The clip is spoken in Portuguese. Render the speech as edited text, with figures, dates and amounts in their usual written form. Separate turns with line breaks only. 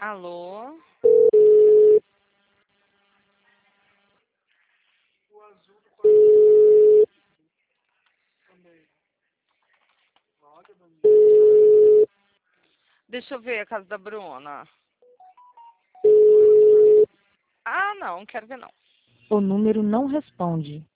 Alô? Deixa eu ver a casa da Bruna. Ah, não, quero ver não.
O número não responde.